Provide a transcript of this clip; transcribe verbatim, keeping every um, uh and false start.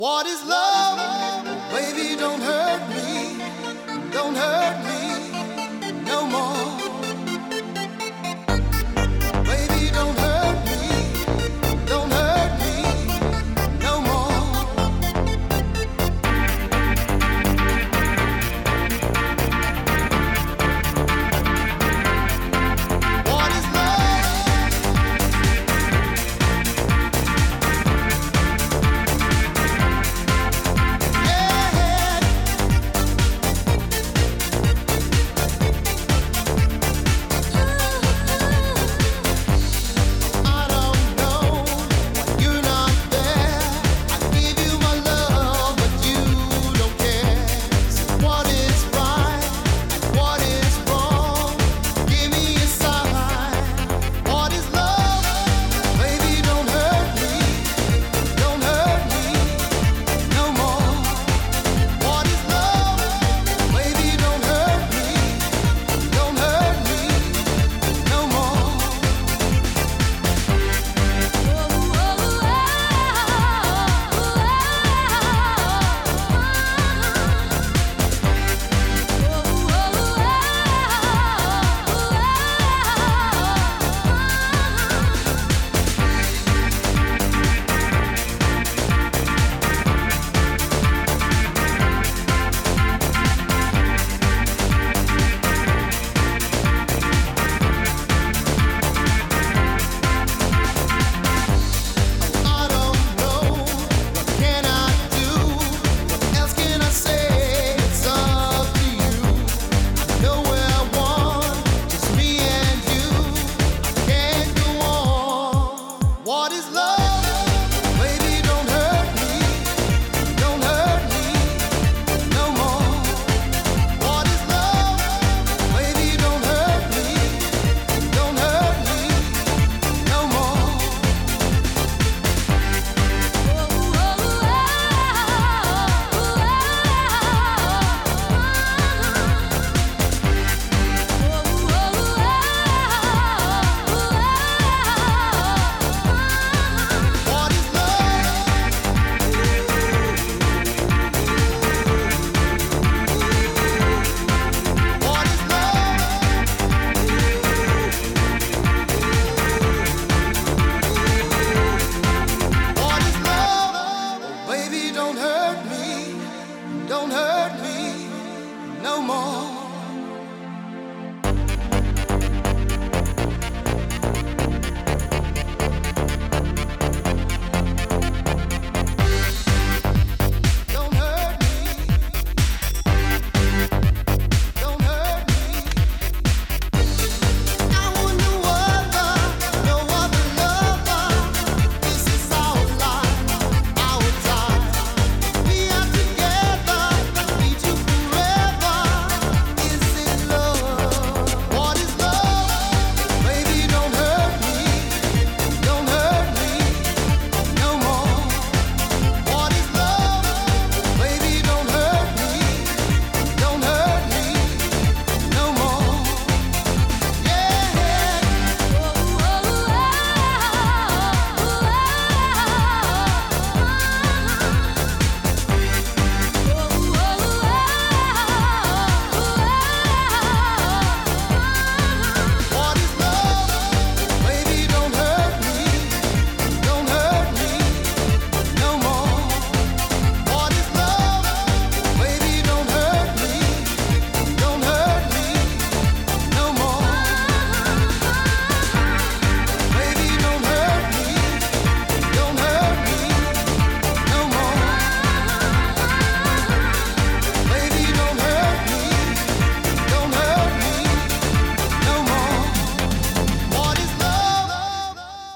What is love? Baby, don't hurt me. Don't hurt me no more. Baby, don't hurt me. Don't hurt me no more. What is love? Yeah. I don't know why you're not there. I give you my love, but you don't care. So what is right and what is wrong? Give me a sign. What is love? Baby, don't hurt me. Don't hurt me no more. What is love? Baby, don't hurt me. Don't hurt me no more. I don't know, what can I do? What else can I say? It's up to you. I know where I want, just me and you. I can't go on. What is love? Baby, don't hurt me. Don't hurt me no more. What is love? Baby, don't hurt me. Don't hurt me no more. What is love? What is love? What is love? Oh, baby, don't hurt me. Don't hurt me no more.